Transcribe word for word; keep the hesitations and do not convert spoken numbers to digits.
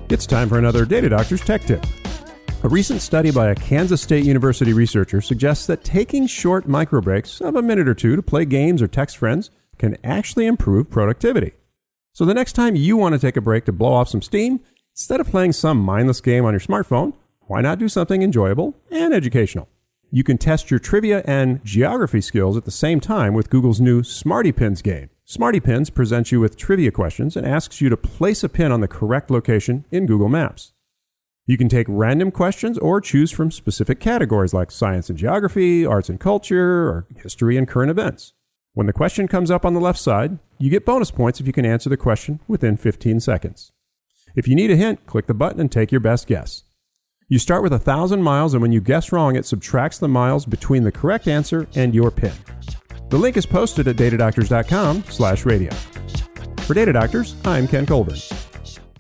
It's time for another Data Doctor's Tech Tip. A recent study by a Kansas State University researcher suggests that taking short micro breaks of a minute or two to play games or text friends can actually improve productivity. So the next time you want to take a break to blow off some steam, instead of playing some mindless game on your smartphone, why not do something enjoyable and educational? You can test your trivia and geography skills at the same time with Google's new Smarty Pins game. Smarty Pins presents you with trivia questions and asks you to place a pin on the correct location in Google Maps. You can take random questions or choose from specific categories like science and geography, arts and culture, or history and current events. When the question comes up on the left side, you get bonus points if you can answer the question within fifteen seconds. If you need a hint, click the button and take your best guess. You start with one thousand miles, and when you guess wrong, it subtracts the miles between the correct answer and your pin. The link is posted at datadoctors.com slash radio. For Data Doctors, I'm Ken Colburn.